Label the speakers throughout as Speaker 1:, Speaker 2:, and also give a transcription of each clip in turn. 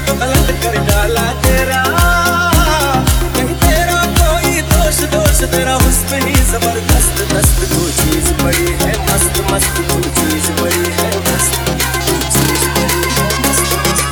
Speaker 1: पलट कर डाला तेरा, नहीं तेरा कोई दोष, दोष तेरा हुस्न ही जबरदस्त, दस्त तू चीज बड़ी है मस्त, मस्त तू चीज बड़ी है मस्त, तू चीज बड़ी है मस्त, मस्त।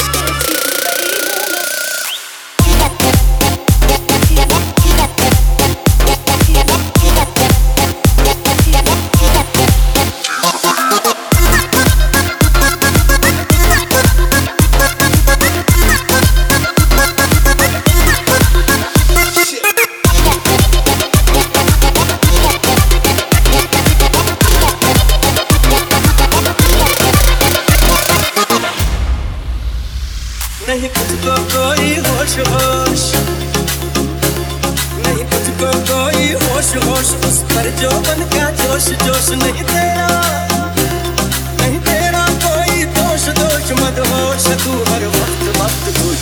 Speaker 1: नहीं तुझको कोई होश होश, नहीं तुझको कोई होश होश, उस पर जो बन का जोश जोश, नहीं तेरा, नहीं तेरा कोई दोष दोष, मदहोश तू हर वक्त वक्त तू